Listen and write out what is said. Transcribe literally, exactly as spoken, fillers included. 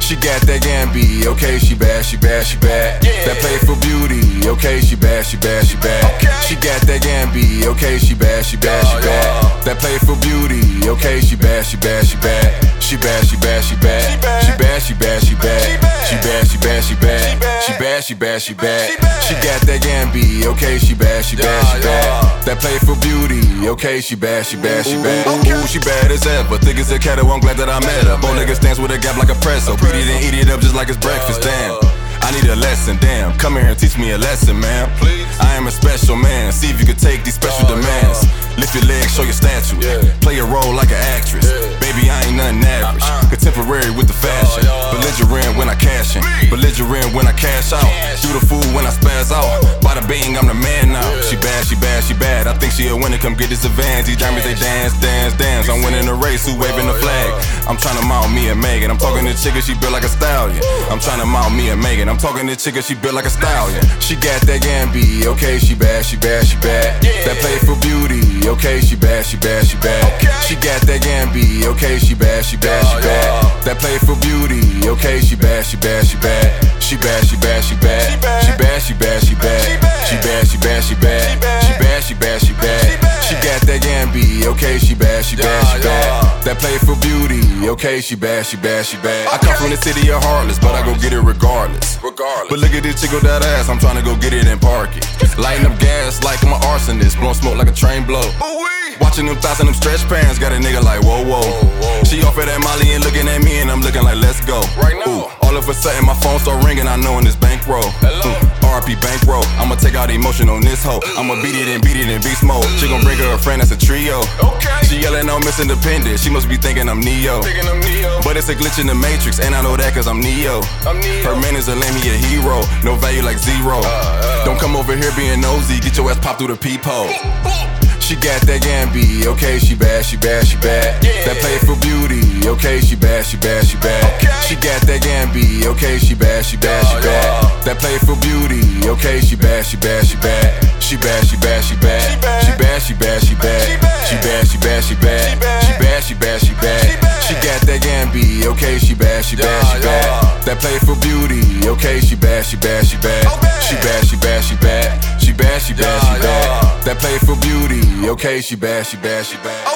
She got that Gambi, okay, she bad, she bad, she bad. Yeah. That play for beauty, okay, she bad, she bad, she bad. Okay. She got that Gambi, okay, she bad, she bad, she Yeah, bad. yeah. That play for beauty, okay, she bad, she bad, she bad. She bad, she bad, she bad. She bad. She bad, she bad, she bad. She bad. She bad, she bad, she bad. She She bad. bad, she bad, she bad. She bad. She got that Gambi, okay, she bad, she bad, Yeah, she bad. yeah. That play for beauty, okay, she bad, she bad, she bad. Okay. Ooh, she bad as ever. Thick as a kettle, I'm glad that I met her. Bow nigga stands with a gap like a presso. Beat it and eat it up just like it's breakfast, damn. I need a lesson, damn. Come here and teach me a lesson, man. Please. I am a special man. See if you can take these special Yeah, demands. yeah. Lift your legs, show your statue. Yeah. Play a role like an actress. Yeah. Baby, I ain't nothing average. Uh-uh. Contemporary with the fashion. Yeah, yeah. Belligerent when I cash in. Me. Belligerent when I cash out. Cash. Do the fool when I spaz out. Bada bing, I'm the man now. Yeah. She bad, she bad, she bad. I think she a winner. Come get this advance. These diamonds, they dance, dance, dance. I'm winning the race. Who waving the Yeah, flag? yeah. I'm trying to mount me and Megan. I'm talking to chicken, she built like a stallion. I'm trying to mount me and Megan. I'm talking to chicken, she built like a stallion. She got that Gambi, okay, she bad, she bad, she bad. Yeah. That play for beauty, okay, she bad, she bad, she bad. Okay. She got that Gambi, okay, she bad, she bad, she Yeah, bad. yeah. That play for beauty, okay, she bad, she bad, she bad. She bad, she bad, she bad. She bad. She bad, she bad, she bad. She bad. She bad, she bad, she bad. She bad. She bad, she bad, she bad. She bad. She got that Gambi, okay, she bad, she bad, Yeah, she bad. yeah. That play for beauty, okay, she bad, she bad, she bad. I come Okay. from the city of Heartless, but I go get it regardless. Regardless. But look at this chick with that ass, I'm trying to go get it and park it. Lighting up gas like I'm an arsonist, blowing smoke like a train blow. Ooh-wee. Watching them thighs and them stretch pants, got a nigga like whoa whoa. whoa. She off of that Molly and looking at me and I'm looking like let's go. Right now. Ooh, all of a sudden my phone start ringing, I know in this bankroll. Hello. R I P bankroll, I'ma take out the emotion on this hoe. I'ma beat it and beat it in beast mode. She gon' bring her a friend that's a trio. Okay. She yelling out Miss Independent, she must be thinking I'm Neo. Thinking I'm Neo. But it's a glitch in the matrix, and I know that cause I'm Neo. I'm Neo. Her man is a lame, he a hero. No value like zero. uh. Don't come over here being nosy, get your ass popped through the peephole. She got that Gambi, okay, she bad, she bad, she bad. Yeah. That play for beauty, okay, she bad, she bad, she bad. Okay. She got that Gambi, okay, she bad, she bad, she Yeah, bad. yeah. That play for beauty, okay, she bad, she bad, she bad. She bad, she bad, she bad. She bad. She bad, she bad, she bad. She bad. She bad, she bad, she bad. She bad. She bad, she bad, she bad. She bad. She got that Gambi, okay, she bad, she bad, Yeah, she bad. yeah. That play for beauty, okay, she bad, she bad, she bad. Oh, bad. She bad, she bad, she bad. She bad, she bad, she Yeah, bad. yeah. That play for beauty, okay, she bad, she bad, she bad.